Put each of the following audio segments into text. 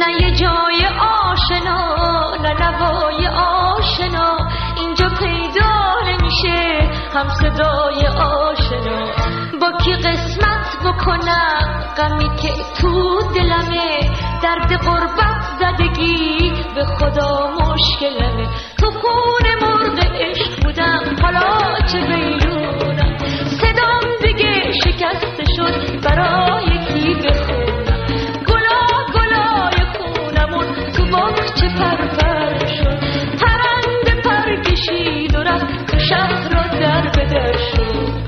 نه یه جای آشنا نه نوای آشنا، اینجا پیدا نمیشه هم صدای آشنا. با کی قسمت بکنم غمی که تو دلمه، درد غربت زدگی به خدا مشکلمه. تو خون مرغ عشق بودم حالا چه بیرونم، صدام دیگه شکسته شد برای کی بخونم. گلا گلای خونمون تو باغچه پرپر شد، پرنده پر کشید و رفت تو شهر را در به در شد.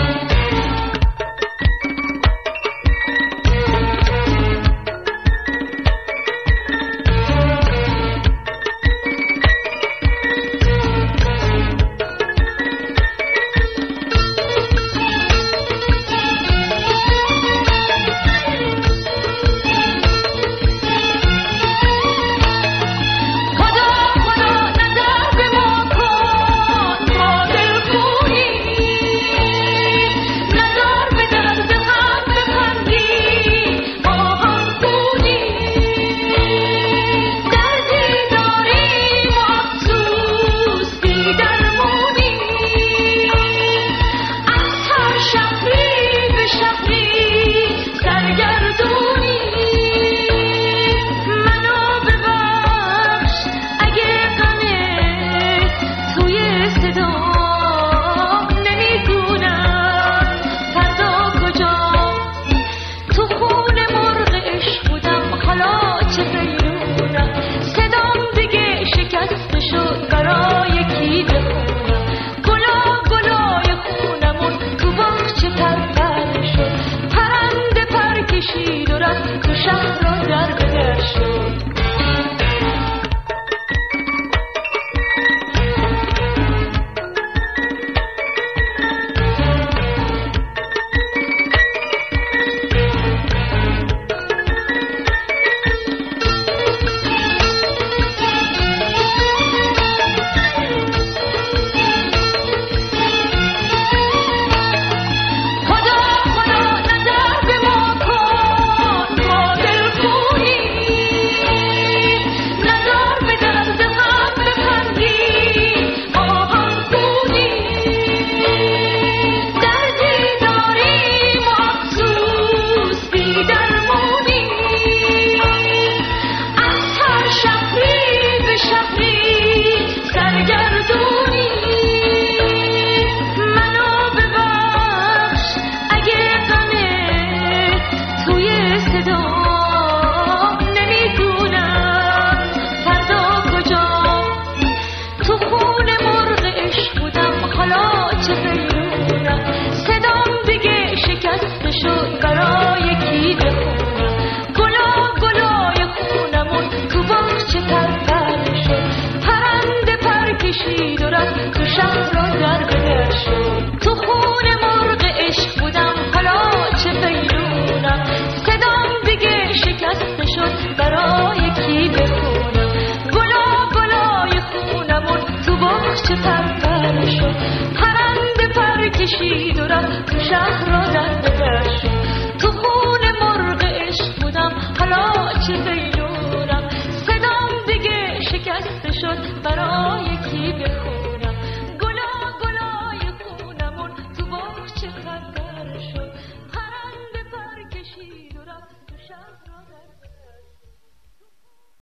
کشید و رفت تو شهر را در بدر. تو خون مرغ عشق بودم حالا چه بیرونم، صدام دیگه شکسته شد برای کی بخونم. گلا گلای خونمون تو باغچه خردر شد، پرنده پر کشید و رفت تو شهر را در